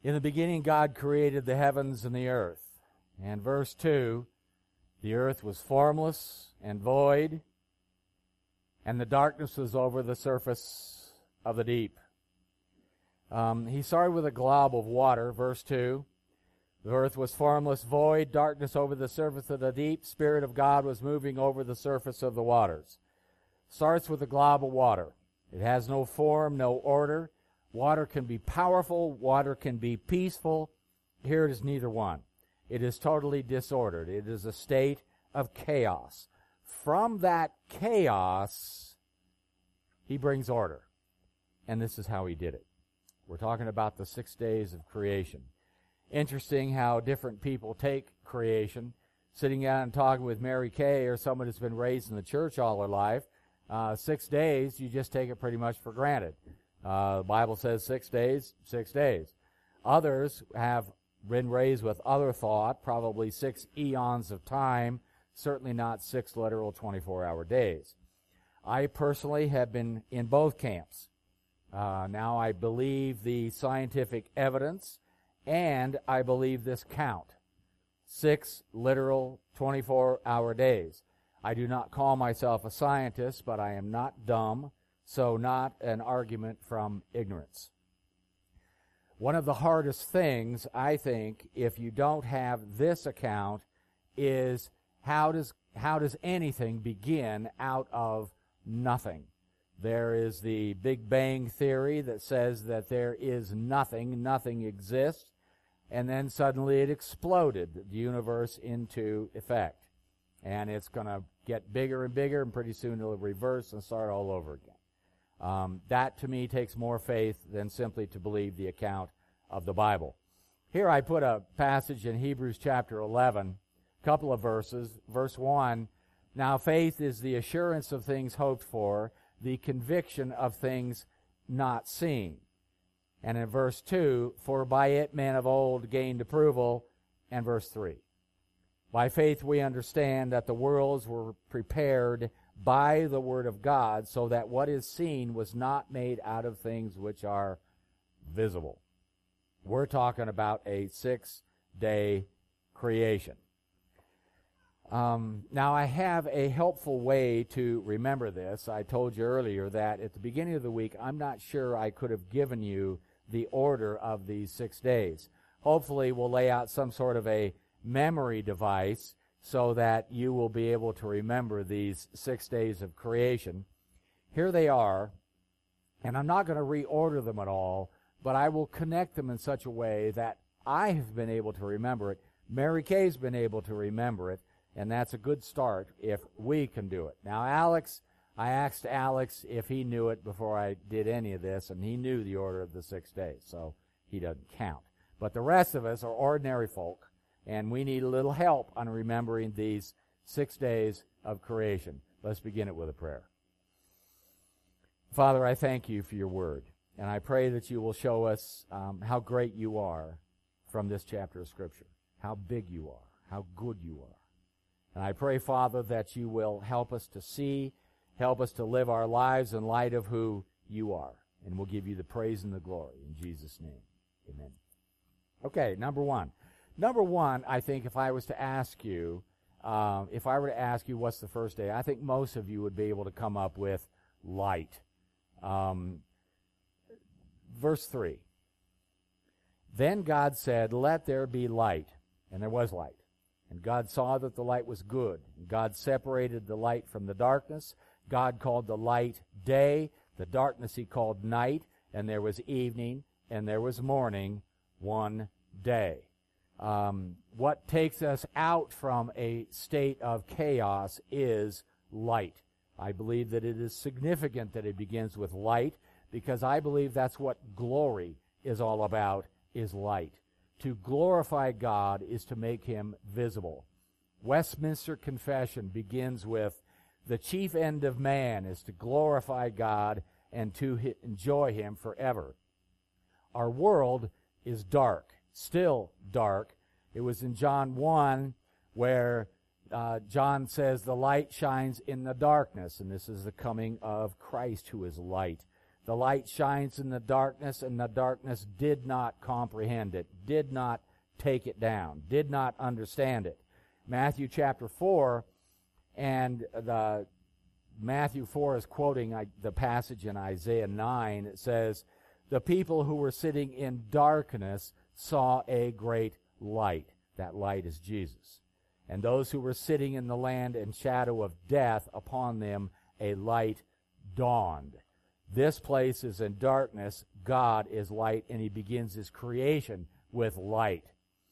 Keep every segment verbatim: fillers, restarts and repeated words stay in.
In the beginning, God created the heavens and the earth. And verse two, the earth was formless and void, and the darkness was over the surface of the deep. Um, he started with a glob of water, verse two. The earth was formless, void, darkness over the surface of the deep. Spirit of God was moving over the surface of the waters. Starts with a glob of water. It has no form, no order. Water can be powerful. Water can be peaceful. Here it is neither one. It is totally disordered. It is a state of chaos. From that chaos, he brings order. And this is how he did it. We're talking about the six days of creation. Interesting how different people take creation. Sitting down and talking with Mary Kay or someone who's been raised in the church all their life, uh, six days, you just take it pretty much for granted. Uh, the Bible says six days, six days. Others have been raised with other thought, probably six eons of time, certainly not six literal twenty-four hour days. I personally have been in both camps. Uh, now I believe the scientific evidence, and I believe this count. Six literal twenty-four hour days. I do not call myself a scientist, but I am not dumb, so not an argument from ignorance. One of the hardest things, I think, if you don't have this account, is how does how does anything begin out of nothing? There is the Big Bang theory that says that there is nothing, nothing exists, and then suddenly it exploded, the universe, into effect. And it's going to get bigger and bigger, and pretty soon it'll reverse and start all over again. Um, that, to me, takes more faith than simply to believe the account of the Bible. Here I put a passage in Hebrews chapter eleven, a couple of verses. Verse one, now faith is the assurance of things hoped for, the conviction of things not seen. And in verse two, for by it men of old gained approval. And verse three, by faith we understand that the worlds were prepared by the word of God, so that what is seen was not made out of things which are visible. We're talking about a six-day creation. Um, now, I have a helpful way to remember this. I told you earlier that at the beginning of the week, I'm not sure I could have given you the order of these six days. Hopefully, we'll lay out some sort of a memory device so that you will be able to remember these six days of creation. Here they are, and I'm not going to reorder them at all, but I will connect them in such a way that I have been able to remember it. Mary Kay's been able to remember it, and that's a good start if we can do it. Now, Alex, I asked Alex if he knew it before I did any of this, and he knew the order of the six days, so he doesn't count. But the rest of us are ordinary folk, and we need a little help on remembering these six days of creation. Let's begin it with a prayer. Father, I thank you for your word, and I pray that you will show us um, how great you are from this chapter of Scripture, how big you are, how good you are. And I pray, Father, that you will help us to see, help us to live our lives in light of who you are. And we'll give you the praise and the glory. In Jesus' name, amen. Okay, number one. Number one, I think if I was to ask you, uh, if I were to ask you what's the first day, I think most of you would be able to come up with light. Um, verse three. Then God said, let there be light. And there was light. And God saw that the light was good. And God separated the light from the darkness. God called the light day. The darkness he called night. And there was evening and there was morning one day. Um, what takes us out from a state of chaos is light. I believe that it is significant that it begins with light, because I believe that's what glory is all about, is light. To glorify God is to make him visible. Westminster Confession begins with, the chief end of man is to glorify God and to hi- enjoy him forever. Our world is dark, still dark. It was in John one where uh, John says the light shines in the darkness, and this is the coming of Christ, who is light. The light shines in the darkness, and the darkness did not comprehend it, did not take it down, did not understand it. Matthew chapter four, and the Matthew four is quoting I, the passage in Isaiah nine. It says, the people who were sitting in darkness saw a great light. That light is Jesus. And those who were sitting in the land and shadow of death, upon them a light dawned. This place is in darkness. God is light, and he begins his creation with light.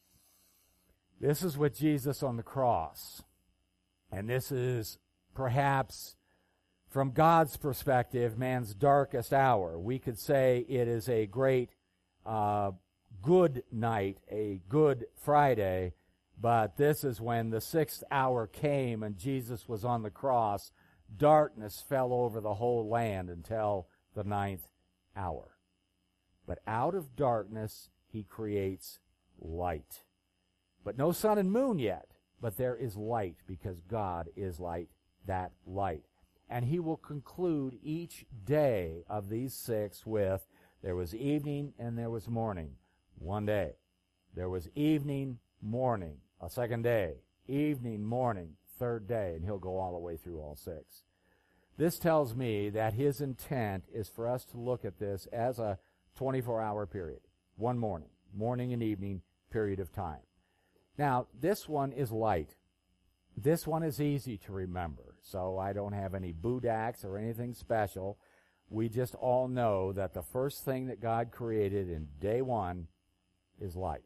This is with Jesus on the cross. And this is perhaps, from God's perspective, man's darkest hour. We could say it is a great uh, good night, a good Friday, but this is when the sixth hour came and Jesus was on the cross. Darkness fell over the whole land until the ninth hour. But out of darkness he creates light. But no sun and moon yet, but there is light, because God is light, that light. And he will conclude each day of these six with, there was evening and there was morning, one day. There was evening, morning, a second day, evening, morning, third day, and he'll go all the way through all six. This tells me that his intent is for us to look at this as a twenty-four hour period, one morning, morning and evening period of time. Now, this one is light. This one is easy to remember, so I don't have any boodacks or anything special. We just all know that the first thing that God created in day one is light.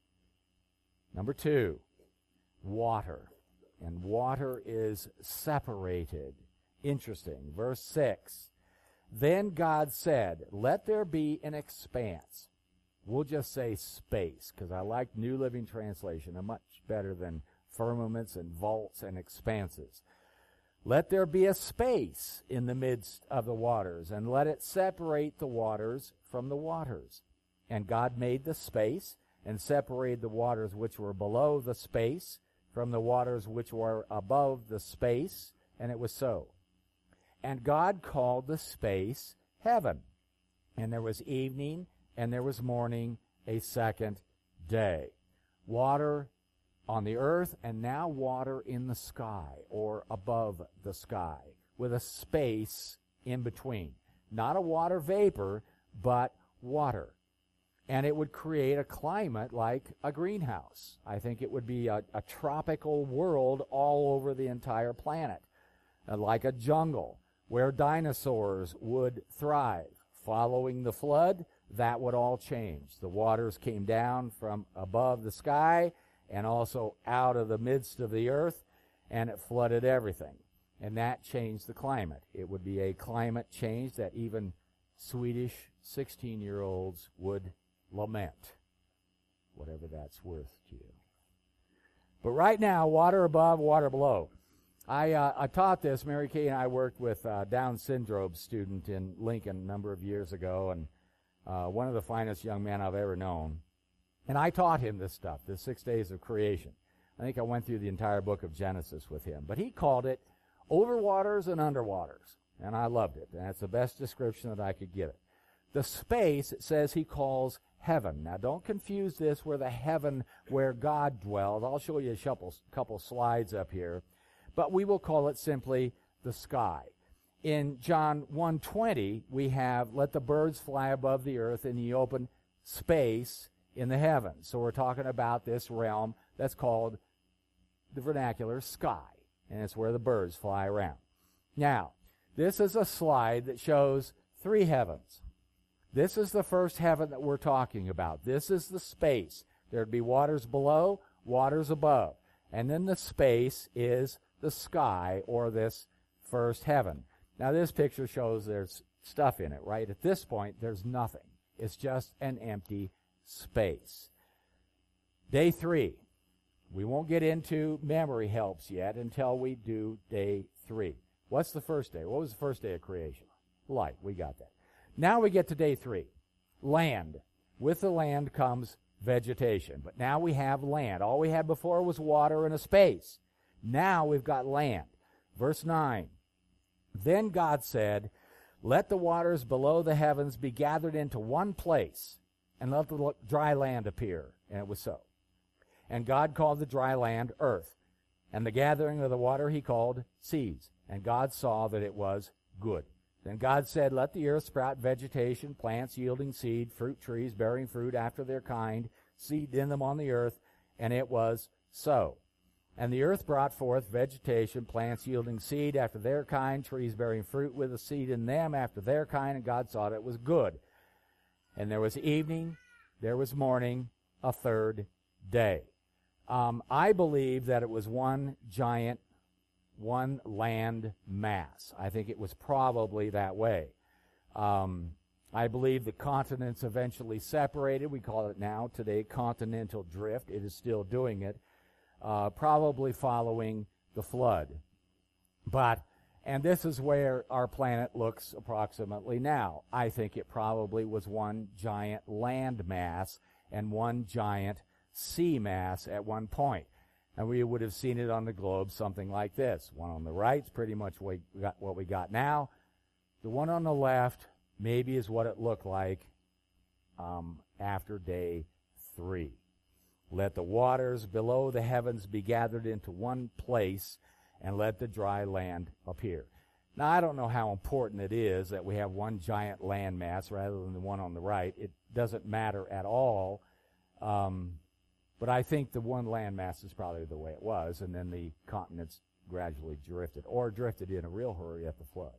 Number two, water. And water is separated. Interesting. Verse six. Then God said, let there be an expanse. We'll just say space, because I like New Living Translation much better than firmaments and vaults and expanses. Let there be a space in the midst of the waters, and let it separate the waters from the waters. And God made the space, and separated the waters which were below the space from the waters which were above the space, and it was so. And God called the space heaven. And there was evening, and there was morning, a second day. Water on the earth, and now water in the sky, or above the sky, with a space in between. Not a water vapor, but water. And it would create a climate like a greenhouse. I think it would be a, a tropical world all over the entire planet, uh, like a jungle where dinosaurs would thrive. Following the flood, that would all change. The waters came down from above the sky and also out of the midst of the earth, and it flooded everything. And that changed the climate. It would be a climate change that even Swedish sixteen-year-olds would lament, whatever that's worth to you. But right now, water above, water below. I, uh, I taught this. Mary Kay and I worked with a Down syndrome student in Lincoln a number of years ago, and uh, one of the finest young men I've ever known. And I taught him this stuff, the six days of creation. I think I went through the entire book of Genesis with him. But he called it overwaters and underwaters, and I loved it. And that's the best description that I could give it. The space, it says he calls heaven. Now, don't confuse this with the heaven where God dwells. I'll show you a couple, couple slides up here. But we will call it simply the sky. In John one twenty, we have, let the birds fly above the earth in the open space in the heavens. So we're talking about this realm that's called the vernacular sky. And it's where the birds fly around. Now, this is a slide that shows three heavens. This is the first heaven that we're talking about. This is the space. There'd be waters below, waters above. And then the space is the sky, or this first heaven. Now, this picture shows there's stuff in it, right? At this point, there's nothing. It's just an empty space. Day three. We won't get into memory helps yet until we do day three. What's the first day? What was the first day of creation? Light. We got that. Now we get to day three. Land. With the land comes vegetation. But now we have land. All we had before was water and a space. Now we've got land. Verse nine. Then God said, let the waters below the heavens be gathered into one place, and let the dry land appear. And it was so. And God called the dry land earth, and the gathering of the water he called seas. And God saw that it was good. Then God said, let the earth sprout vegetation, plants yielding seed, fruit trees bearing fruit after their kind, seed in them on the earth. And it was so. And the earth brought forth vegetation, plants yielding seed after their kind, trees bearing fruit with a seed in them after their kind. And God saw that it was good. And there was evening, there was morning, a third day. Um, I believe that it was one giant, one land mass. I think it was probably that way. Um, I believe the continents eventually separated. We call it now today continental drift. It is still doing it, uh, probably following the flood. But, and this is where our planet looks approximately now. I think it probably was one giant land mass and one giant sea mass at one point. And we would have seen it on the globe something like this. One on the right is pretty much what we got, what we got now. The one on the left maybe is what it looked like um, after day three. Let the waters below the heavens be gathered into one place, and let the dry land appear. Now, I don't know how important it is that we have one giant land mass rather than the one on the right. It doesn't matter at all. Um, But I think the one landmass is probably the way it was, and then the continents gradually drifted, or drifted in a real hurry at the flood.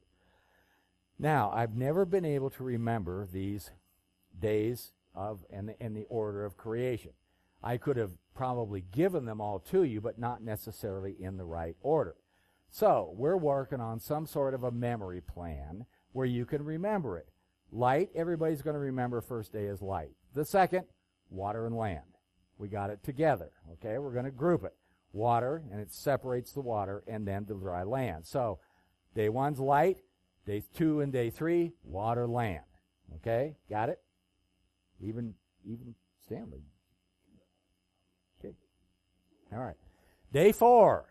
Now, I've never been able to remember these days of and the, and the order of creation. I could have probably given them all to you, but not necessarily in the right order. So, we're working on some sort of a memory plan where you can remember it. Light, everybody's going to remember first day is light. The second, water and land. We got it together, okay? We're going to group it. Water, and it separates the water, and then the dry land. So, day one's light, day two and day three, water, land. Okay? Got it? Even, even Stanley. Okay. All right. Day four,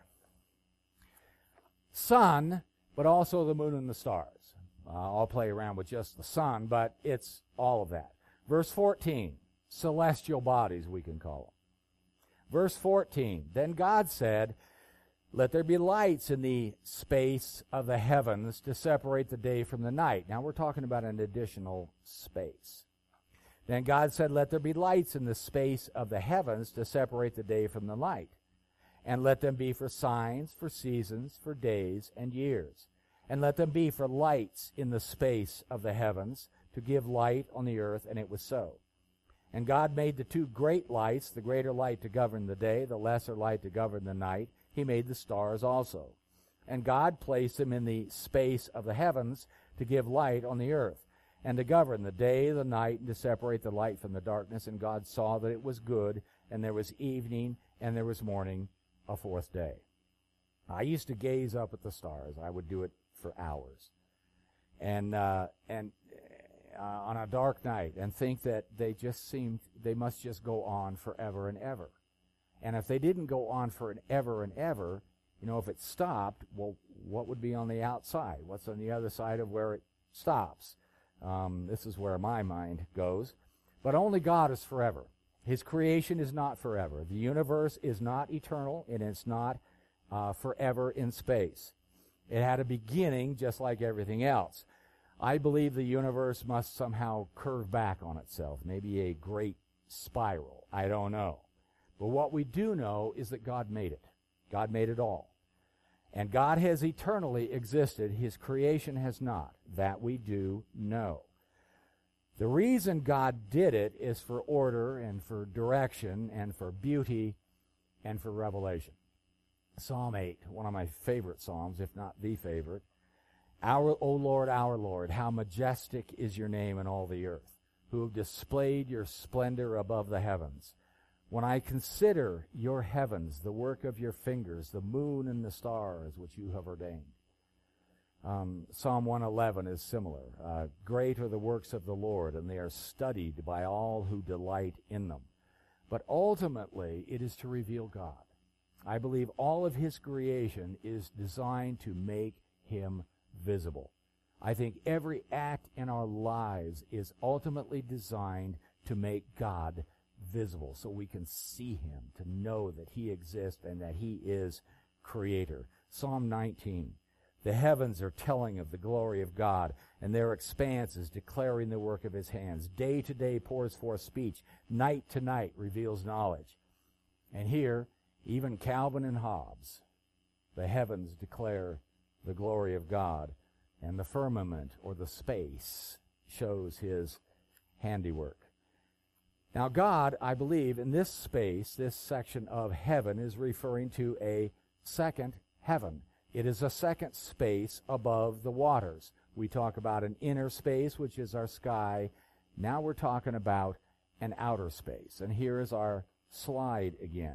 sun, but also the moon and the stars. Uh, I'll play around with just the sun, but it's all of that. Verse fourteen. Celestial bodies, we can call them. Verse fourteen, then God said, let there be lights in the space of the heavens to separate the day from the night. Now we're talking about an additional space. Then God said, let there be lights in the space of the heavens to separate the day from the night. And let them be for signs, for seasons, for days and years. And let them be for lights in the space of the heavens to give light on the earth. And it was so. And God made the two great lights, the greater light to govern the day, the lesser light to govern the night. He made the stars also. And God placed them in the space of the heavens to give light on the earth, and to govern the day, the night, and to separate the light from the darkness. And God saw that it was good, and there was evening, and there was morning, a fourth day. I used to gaze up at the stars. I would do it for hours. And, uh, and, Uh, on a dark night, and think that they just seem, they must just go on forever and ever. And if they didn't go on for an ever and ever, you know, if it stopped, well, what would be on the outside? What's on the other side of where it stops? Um, this is where my mind goes. But only God is forever. His creation is not forever. The universe is not eternal, and it's not uh, forever in space. It had a beginning just like everything else. I believe the universe must somehow curve back on itself, maybe a great spiral. I don't know. But what we do know is that God made it. God made it all. And God has eternally existed. His creation has not. That we do know. The reason God did it is for order and for direction and for beauty and for revelation. Psalm eight, one of my favorite psalms, if not the favorite. Our, O Lord, our Lord, how majestic is your name in all the earth, who have displayed your splendor above the heavens. When I consider your heavens, the work of your fingers, the moon and the stars which you have ordained. Um, Psalm one eleven is similar. Uh, Great are the works of the Lord, and they are studied by all who delight in them. But ultimately, it is to reveal God. I believe all of his creation is designed to make him visible. I think every act in our lives is ultimately designed to make God visible so we can see him, to know that he exists and that he is creator. Psalm nineteen. The heavens are telling of the glory of God, and their expanse is declaring the work of his hands. Day to day pours forth speech. Night to night reveals knowledge. And here, even Calvin and Hobbes, the heavens declare the glory of God, and the firmament, or the space, shows his handiwork. Now, God, I believe, in this space, this section of heaven, is referring to a second heaven. It is a second space above the waters. We talk about an inner space, which is our sky. Now we're talking about an outer space. And here is our slide again.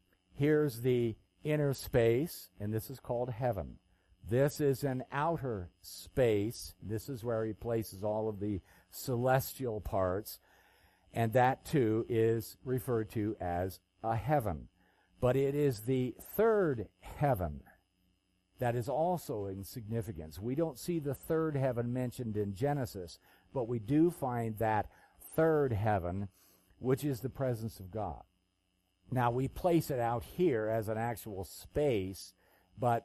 Here's the inner space, and this is called heaven. This is an outer space. This is where he places all of the celestial parts. And that, too, is referred to as a heaven. But it is the third heaven that is also in significance. We don't see the third heaven mentioned in Genesis, but we do find that third heaven, which is the presence of God. Now, we place it out here as an actual space, but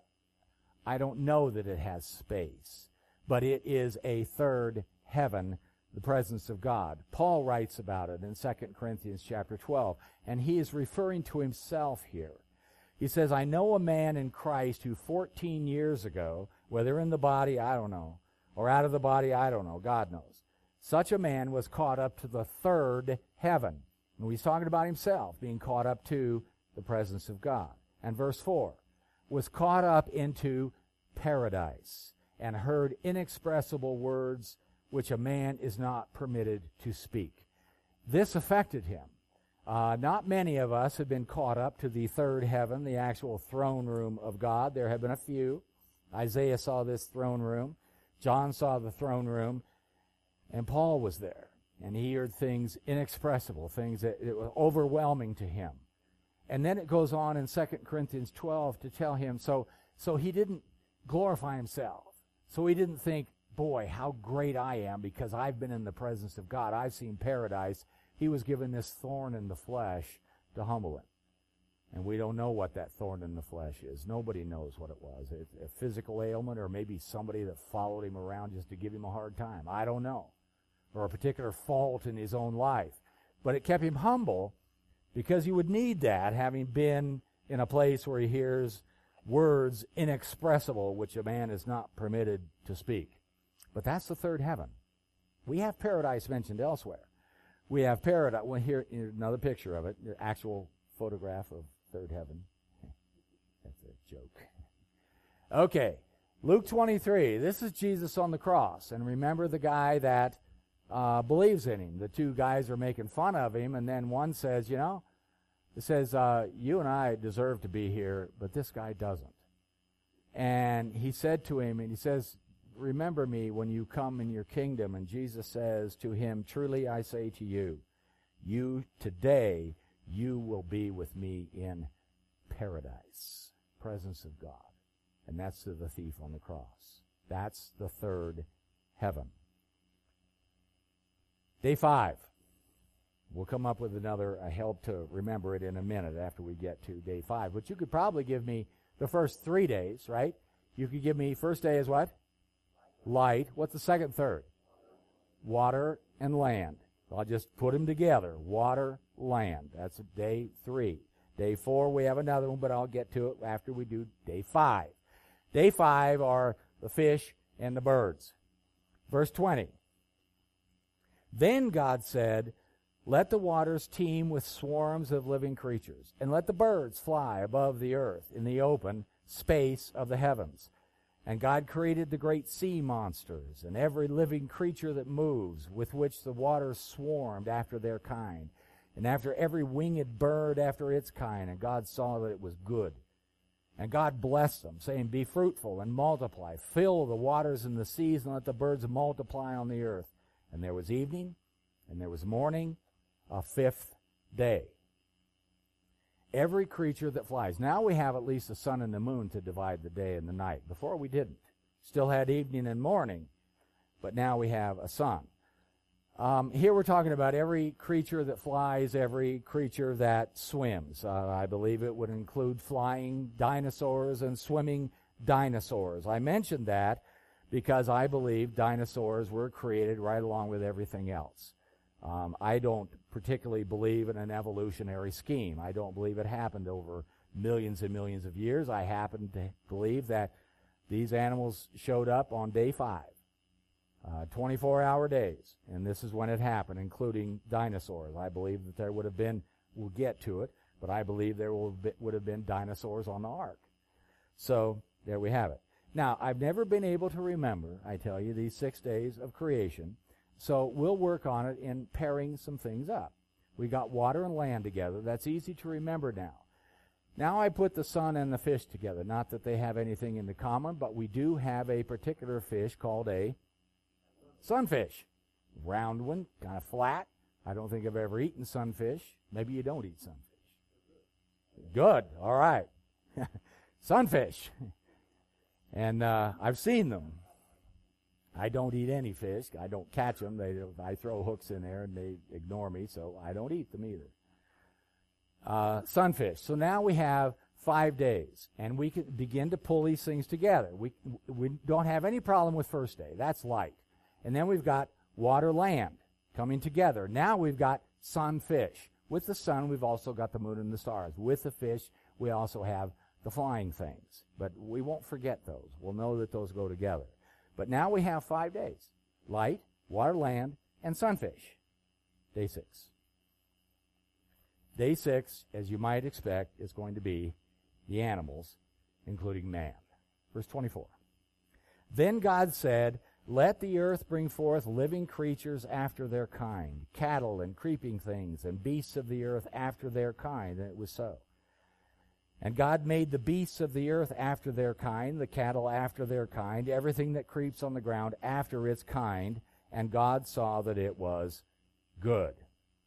I don't know that it has space. But it is a third heaven, the presence of God. Paul writes about it in Second Corinthians chapter twelve, and he is referring to himself here. He says, I know a man in Christ who fourteen years ago, whether in the body, I don't know, or out of the body, I don't know, God knows. Such a man was caught up to the third heaven. And he's talking about himself being caught up to the presence of God. And verse four, was caught up into paradise and heard inexpressible words which a man is not permitted to speak. This affected him. Uh, not many of us have been caught up to the third heaven, the actual throne room of God. There have been a few. Isaiah saw this throne room. John saw the throne room. And Paul was there. And he heard things inexpressible, things that it was overwhelming to him. And then it goes on in Second Corinthians twelve to tell him, so, so he didn't glorify himself. So he didn't think, boy, how great I am because I've been in the presence of God. I've seen paradise. He was given this thorn in the flesh to humble him. And we don't know what that thorn in the flesh is. Nobody knows what it was. It's a physical ailment, or maybe somebody that followed him around just to give him a hard time. I don't know. Or a particular fault in his own life. But it kept him humble because he would need that, having been in a place where he hears words inexpressible which a man is not permitted to speak. But that's the third heaven. We have paradise mentioned elsewhere. We have paradise. Well, here, another picture of it, the actual photograph of third heaven. That's a joke. Okay, Luke twenty-three. This is Jesus on the cross. And remember the guy that uh, believes in him. The two guys are making fun of him, and then one says, you know, it says, uh, you and I deserve to be here, but this guy doesn't. And he said to him, and he says, remember me when you come in your kingdom. And Jesus says to him, truly I say to you, you today, you will be with me in paradise, presence of God. And that's to the thief on the cross. That's the third heaven. Day five. We'll come up with another uh, help to remember it in a minute after we get to day five. But you could probably give me the first three days, right? You could give me first day is what? Light. What's the second, third? Water and land. I'll just put them together. Water, land. That's day three. Day four, we have another one, but I'll get to it after we do day five. Day five are the fish and the birds. Verse twenty. Then God said, let the waters teem with swarms of living creatures, and let the birds fly above the earth in the open space of the heavens. And God created the great sea monsters and every living creature that moves, with which the waters swarmed after their kind, and after every winged bird after its kind. And God saw that it was good. And God blessed them, saying, be fruitful and multiply, fill the waters and the seas, and let the birds multiply on the earth. And there was evening, and there was morning, a fifth day. Every creature that flies. Now we have at least the sun and the moon to divide the day and the night. Before we didn't. Still had evening and morning, but now we have a sun. Um, here we're talking about every creature that flies, every creature that swims. Uh, I believe it would include flying dinosaurs and swimming dinosaurs. I mentioned that because I believe dinosaurs were created right along with everything else. Um, I don't particularly believe in an evolutionary scheme. I don't believe it happened over millions and millions of years. I happen to believe that these animals showed up on day five. Uh, twenty-four hour days, and this is when it happened, including dinosaurs. I believe that there would have been, we'll get to it, but I believe there will be, would have been dinosaurs on the ark. So, there we have it. Now, I've never been able to remember, I tell you, these six days of creation, so we'll work on it in pairing some things up. We got water and land together. That's easy to remember now. Now I put the sun and the fish together. Not that they have anything in common, but we do have a particular fish called a sunfish. Round one, kind of flat. I don't think I've ever eaten sunfish. Maybe you don't eat sunfish. Good. All right. Sunfish. And uh, I've seen them. I don't eat any fish. I don't catch them. They, I throw hooks in there and they ignore me, so I don't eat them either. Uh, sunfish. So now we have five days, and we can begin to pull these things together. We we don't have any problem with first day. That's light. And then we've got water, land coming together. Now we've got sun, fish. With the sun, we've also got the moon and the stars. With the fish, we also have the flying things. But we won't forget those. We'll know that those go together. But now we have five days. Light, water, land, and sunfish. Day six. Day six, as you might expect, is going to be the animals, including man. Verse twenty-four. Then God said, "Let the earth bring forth living creatures after their kind, cattle and creeping things, and beasts of the earth after their kind." And it was so. And God made the beasts of the earth after their kind, the cattle after their kind, everything that creeps on the ground after its kind, and God saw that it was good.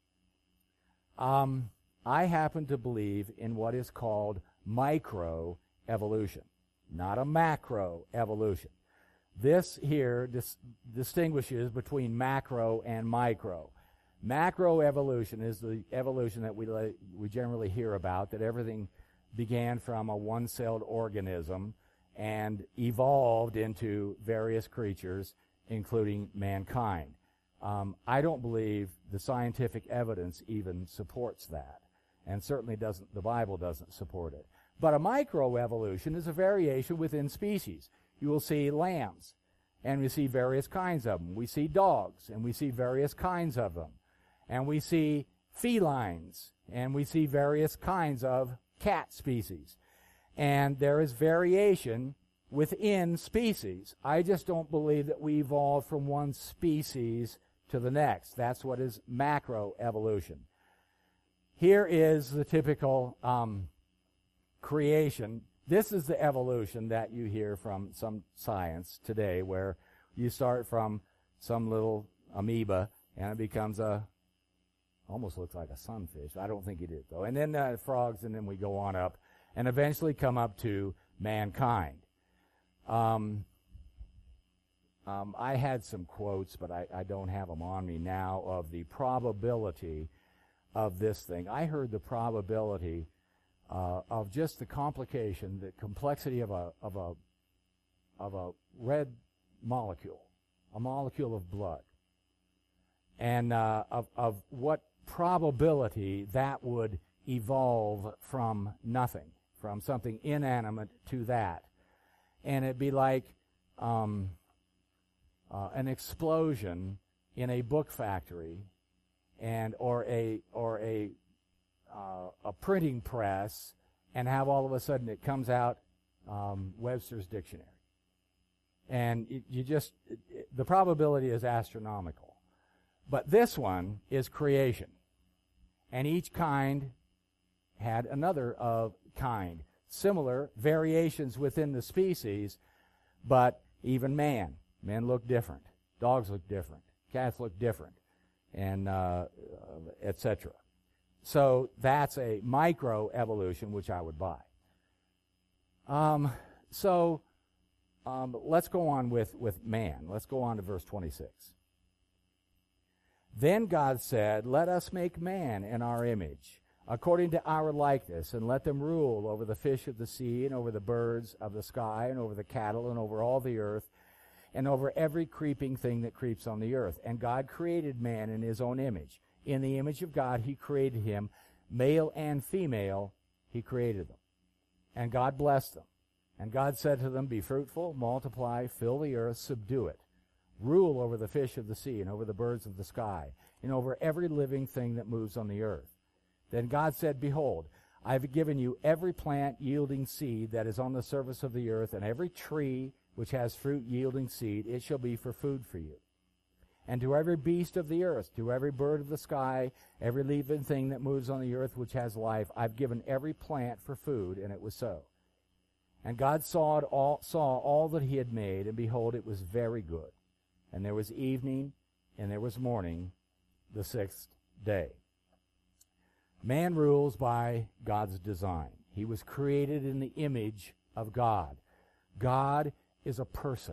Um, I happen to believe in what is called microevolution, not a macroevolution. This here dis- distinguishes between macro and micro. Macroevolution is the evolution that we la- we generally hear about, that everything began from a one-celled organism and evolved into various creatures, including mankind. Um, I don't believe the scientific evidence even supports that, and certainly doesn't. The Bible doesn't support it. But a microevolution is a variation within species. You will see lambs, and we see various kinds of them. We see dogs, and we see various kinds of them. And we see felines, and we see various kinds of cat species. And there is variation within species. I just don't believe that we evolved from one species to the next. That's what is macroevolution. Here is the typical um, creation. This is the evolution that you hear from some science today, where you start from some little amoeba and it becomes a, almost looks like a sunfish. I don't think it is, though. And then uh, frogs, and then we go on up and eventually come up to mankind. Um, um, I had some quotes, but I, I don't have them on me now, of the probability of this thing. I heard the probability Uh, of just the complication, the complexity of a of a of a red molecule, a molecule of blood, and uh, of of what probability that would evolve from nothing, from something inanimate to that, and it'd be like um, uh, an explosion in a book factory, and or a or a Uh, a printing press, and have all of a sudden it comes out um, Webster's Dictionary. And it, you just, it, it, the probability is astronomical. But this one is creation. And each kind had another of kind. Similar variations within the species, but even man. Men look different. Dogs look different. Cats look different. And uh, et cetera. So that's a microevolution, which I would buy. Um, so Um, let's go on with, with man. Let's go on to verse twenty-six. Then God said, let us make man in our image, according to our likeness, and let them rule over the fish of the sea, and over the birds of the sky, and over the cattle, and over all the earth, and over every creeping thing that creeps on the earth. And God created man in his own image. In the image of God he created him, male and female he created them. And God blessed them. And God said to them, be fruitful, multiply, fill the earth, subdue it. Rule over the fish of the sea, and over the birds of the sky, and over every living thing that moves on the earth. Then God said, behold, I have given you every plant yielding seed that is on the surface of the earth, and every tree which has fruit yielding seed, it shall be for food for you. And to every beast of the earth, to every bird of the sky, every living thing that moves on the earth which has life, I've given every plant for food, and it was so. And God saw, it all, saw all that he had made, and behold, it was very good. And there was evening, and there was morning, the sixth day. Man rules by God's design. He was created in the image of God. God is a person.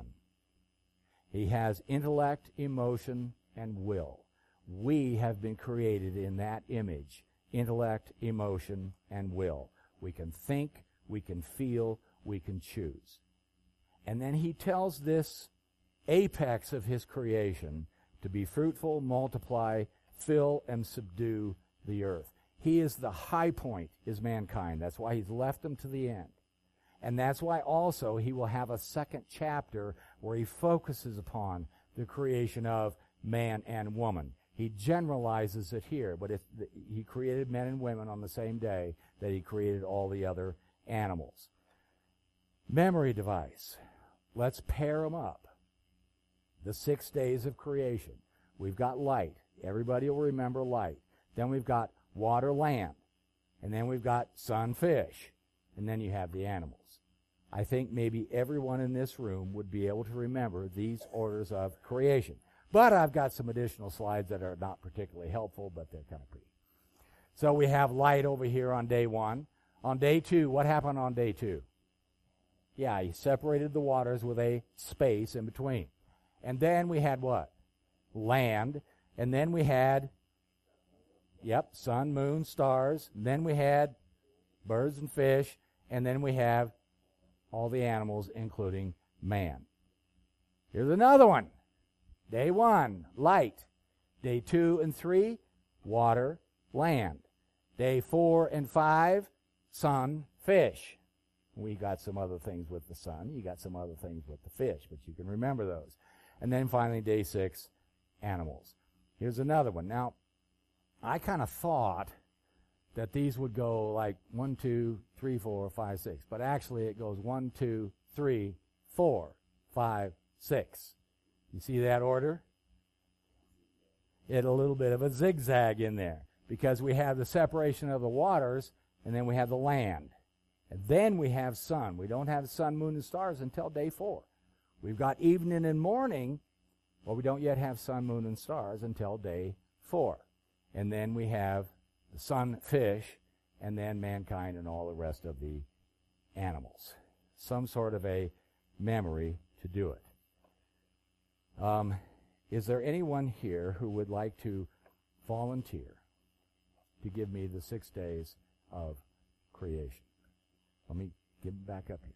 He has intellect, emotion, and will. We have been created in that image, intellect, emotion, and will. We can think, we can feel, we can choose. And then he tells this apex of his creation to be fruitful, multiply, fill, and subdue the earth. He is the high point, is mankind. That's why he's left them to the end. And that's why also he will have a second chapter where he focuses upon the creation of man and woman. He generalizes it here, but if the, he created men and women on the same day that he created all the other animals. Memory device. Let's pair them up. The six days of creation. We've got light. Everybody will remember light. Then we've got water, land. And then we've got sun, fish. And then you have the animals. I think maybe everyone in this room would be able to remember these orders of creation. But I've got some additional slides that are not particularly helpful, but they're kind of pretty. So we have light over here on day one. On day two, what happened on day two? Yeah, he separated the waters with a space in between. And then we had what? Land. And then we had, yep, sun, moon, stars. And then we had birds and fish. And then we have all the animals, including man. Here's another one. Day one, light. Day two and three, water, land. Day four and five, sun, fish. We got some other things with the sun. You got some other things with the fish, but you can remember those. And then finally, day six, animals. Here's another one. Now, I kind of thought that these would go like one, two, three, four, five, six. But actually, it goes one, two, three, four, five, six. You see that order? It a little bit of a zigzag in there because we have the separation of the waters, and then we have the land. And then we have sun. We don't have sun, moon, and stars until day four. We've got evening and morning, but we don't yet have sun, moon, and stars until day four. And then we have the sun, fish, and then mankind and all the rest of the animals. Some sort of a memory to do it. Um, is there anyone here who would like to volunteer to give me the six days of creation? Let me get back up here.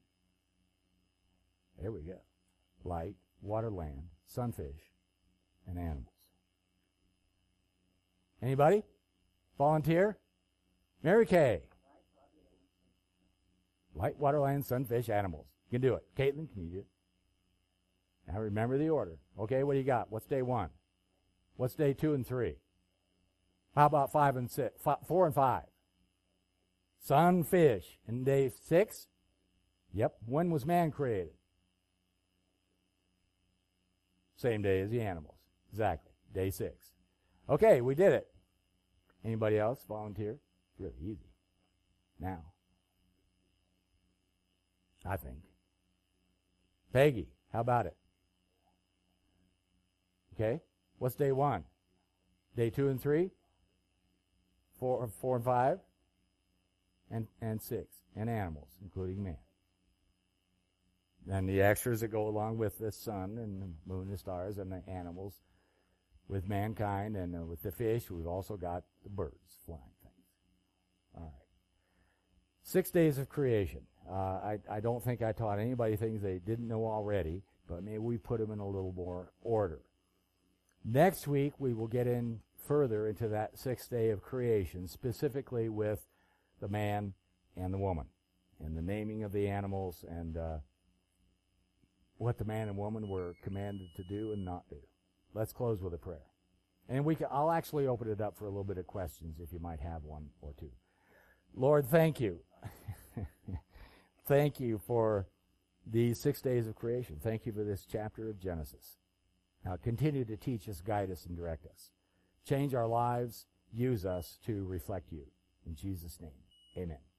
There we go. Light, water, land, sunfish, and animals. Anybody? Volunteer? Mary Kay. Light, water, land, sunfish, animals. You can do it. Caitlin, can you do it? Now remember the order. Okay, what do you got? What's day one? What's day two and three? How about five and six? Five, four and five? Sun, fish. And day six? Yep. When was man created? Same day as the animals. Exactly. Day six. Okay, we did it. Anybody else volunteer? It's really easy. Now. I think. Peggy, how about it? Okay. What's day one? Day two and three? Four, four and five? And, and six. And animals, including man. And the extras that go along with the sun and the moon and the stars and the animals, with mankind and uh, with the fish, we've also got the birds, flying things. All right. Six days of creation. Uh, I, I don't think I taught anybody things they didn't know already, but maybe we put them in a little more order. Next week, we will get in further into that sixth day of creation, specifically with the man and the woman, and the naming of the animals, and uh, what the man and woman were commanded to do and not do. Let's close with a prayer. And we can, I'll actually open it up for a little bit of questions if you might have one or two. Lord, thank you. Thank you for these six days of creation. Thank you for this chapter of Genesis. Now continue to teach us, guide us, and direct us. Change our lives. Use us to reflect you. In Jesus' name, amen.